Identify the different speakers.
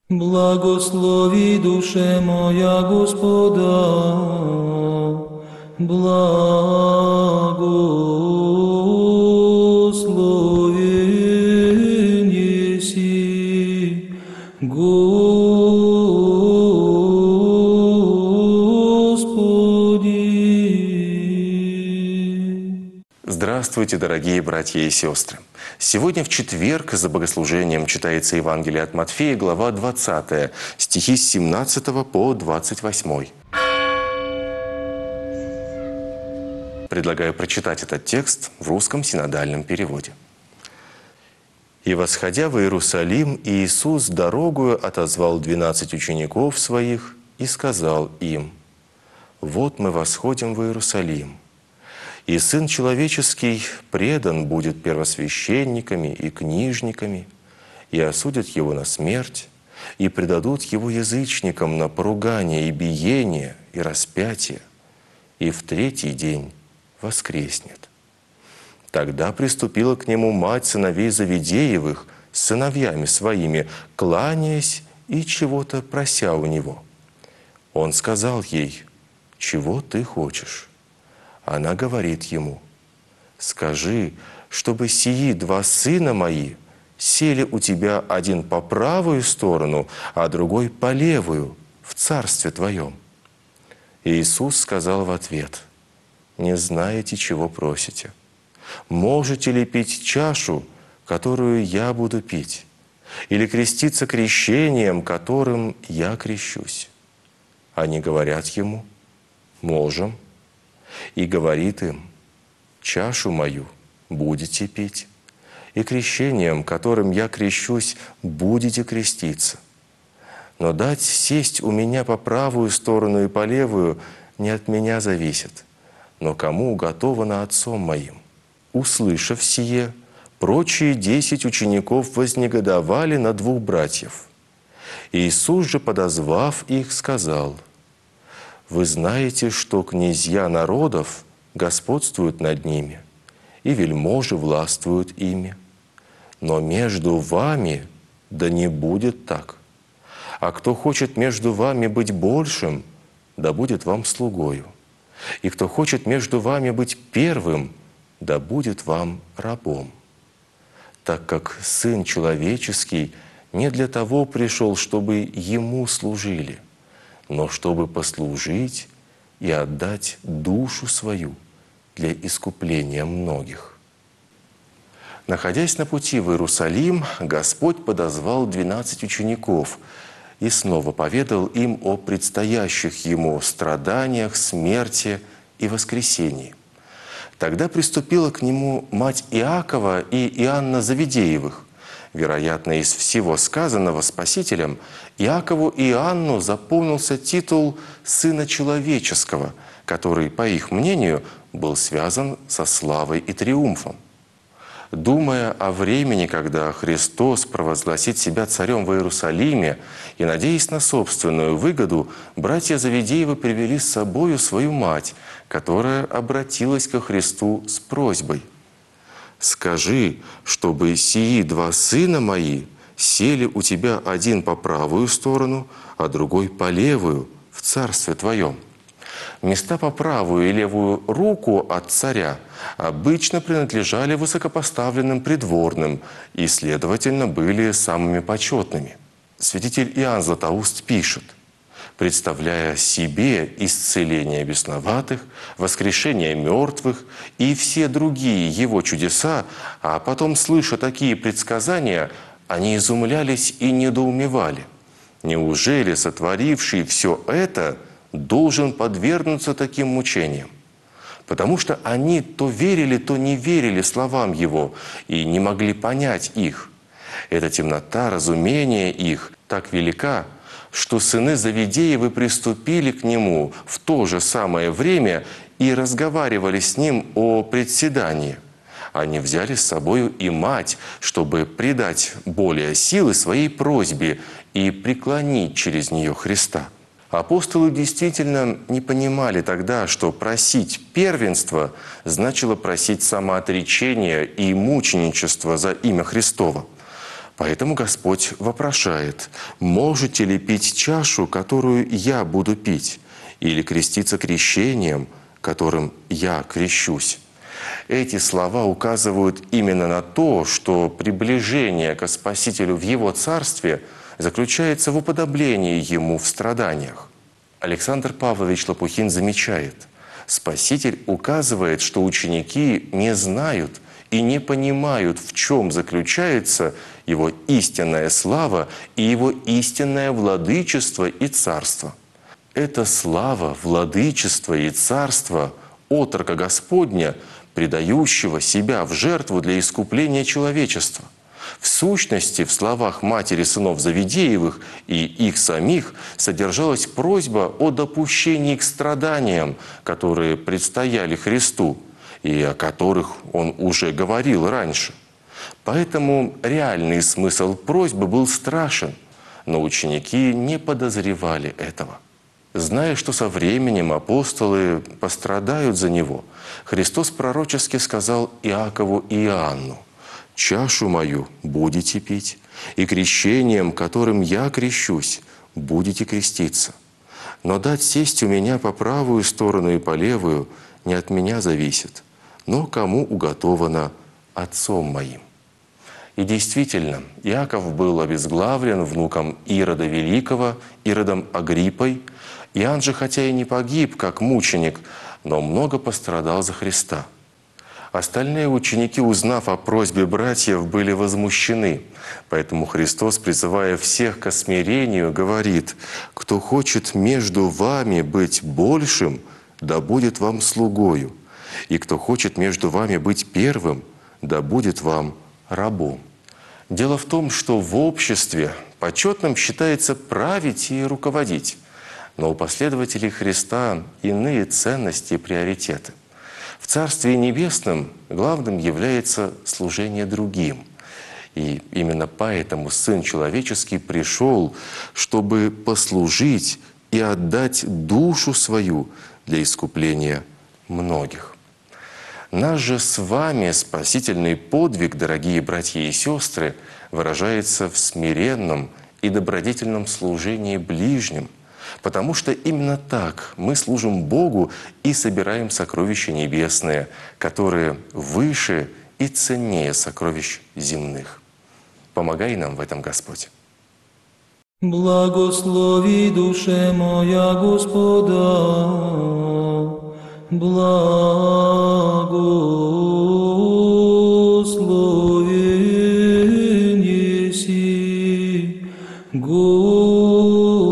Speaker 1: Благослови душе моя Господа, благословен еси Господи.
Speaker 2: Здравствуйте, дорогие братья и сестры! Сегодня в четверг за богослужением читается Евангелие от Матфея, глава 20, стихи с 17 по 28. Предлагаю прочитать этот текст в русском синодальном переводе. «И, восходя в Иерусалим, Иисус дорогою отозвал 12 учеников своих и сказал им: „Вот мы восходим в Иерусалим, и Сын Человеческий предан будет первосвященниками и книжниками, и осудят Его на смерть, и предадут Его язычникам на поругание и биение, и распятие, и в третий день воскреснет“. Тогда приступила к Нему мать сыновей Завидеевых с сыновьями своими, кланяясь и чего-то прося у Него. Он сказал ей: „Чего ты хочешь?“ Она говорит Ему: „Скажи, чтобы сии 2 сына мои сели у Тебя, один по правую сторону, а другой по левую, в Царстве Твоем“. Иисус сказал в ответ: „Не знаете, чего просите. Можете ли пить чашу, которую я буду пить, или креститься крещением, которым я крещусь?“ Они говорят Ему: „Можем“. И говорит им: „Чашу мою будете пить, и крещением, которым я крещусь, будете креститься. Но дать сесть у меня по правую сторону и по левую не от меня зависит, но кому уготовано Отцом моим“. Услышав сие, прочие 10 учеников вознегодовали на 2 братьев. Иисус же, подозвав их, сказал: „Вы знаете, что князья народов господствуют над ними, и вельможи властвуют ими. Но между вами да не будет так. А кто хочет между вами быть большим, да будет вам слугою. И кто хочет между вами быть первым, да будет вам рабом. Так как Сын Человеческий не для того пришел, чтобы Ему служили, но чтобы послужить и отдать душу свою для искупления многих“». Находясь на пути в Иерусалим, Господь подозвал 12 учеников и снова поведал им о предстоящих Ему страданиях, смерти и воскресении. Тогда приступила к Нему мать Иакова и Иоанна Завидеевых. Вероятно, из всего сказанного Спасителем Иакову и Иоанну запомнился титул «Сына Человеческого», который, по их мнению, был связан со славой и триумфом. Думая о времени, когда Христос провозгласит себя царем в Иерусалиме, и надеясь на собственную выгоду, братья Завидеевы привели с собою свою мать, которая обратилась ко Христу с просьбой: „Скажи, чтобы сии 2 сына мои сели у Тебя, один по правую сторону, а другой по левую, в Царстве Твоем“. Места по правую и левую руку от царя обычно принадлежали высокопоставленным придворным и, следовательно, были самыми почетными. Святитель Иоанн Златоуст пишет: «Представляя себе исцеление бесноватых, воскрешение мертвых и все другие его чудеса, а потом, слыша такие предсказания, они изумлялись и недоумевали. Неужели сотворивший все это должен подвергнуться таким мучениям? Потому что они то верили, то не верили словам Его и не могли понять их. Эта темнота разумения их так велика, что сыны Завидеевы приступили к Нему в то же самое время и разговаривали с Ним о председании. Они взяли с собою и мать, чтобы придать более силы своей просьбе и преклонить через нее Христа. Апостолы действительно не понимали тогда, что просить первенства значило просить самоотречения и мученичества за имя Христово. Поэтому Господь вопрошает: «Можете ли пить чашу, которую я буду пить, или креститься крещением, которым я крещусь?» Эти слова указывают именно на то, что приближение к Спасителю в Его Царстве заключается в уподоблении Ему в страданиях. Александр Павлович Лопухин замечает: Спаситель указывает, что ученики не знают и не понимают, в чем заключается Его истинная слава и Его истинное владычество и царство. Это слава, владычество и царство отрока Господня, предающего себя в жертву для искупления человечества. В сущности, в словах матери сынов Завидеевых и их самих содержалась просьба о допущении к страданиям, которые предстояли Христу, и о которых Он уже говорил раньше. Поэтому реальный смысл просьбы был страшен, но ученики не подозревали этого. Зная, что со временем апостолы пострадают за Него, Христос пророчески сказал Иакову и Иоанну: «Чашу мою будете пить, и крещением, которым я крещусь, будете креститься. Но дать сесть у меня по правую сторону и по левую не от меня зависит, но кому уготовано Отцом моим». И действительно, Иаков был обезглавлен внуком Ирода Великого, Иродом Агриппой. Иоанн же, хотя и не погиб, как мученик, но много пострадал за Христа. Остальные ученики, узнав о просьбе братьев, были возмущены. Поэтому Христос, призывая всех ко смирению, говорит: «Кто хочет между вами быть большим, да будет вам слугою, и кто хочет между вами быть первым, да будет вам рабом». Дело в том, что в обществе почетным считается править и руководить. Но у последователей Христа иные ценности и приоритеты. В Царстве Небесном главным является служение другим. И именно поэтому Сын Человеческий пришел, чтобы послужить и отдать душу свою для искупления многих. Наш же с вами спасительный подвиг, дорогие братья и сестры, выражается в смиренном и добродетельном служении ближним, потому что именно так мы служим Богу и собираем сокровища небесные, которые выше и ценнее сокровищ земных. Помогай нам в этом, Господь.
Speaker 1: Благослови душе моя Господа, благословен еси, Господи.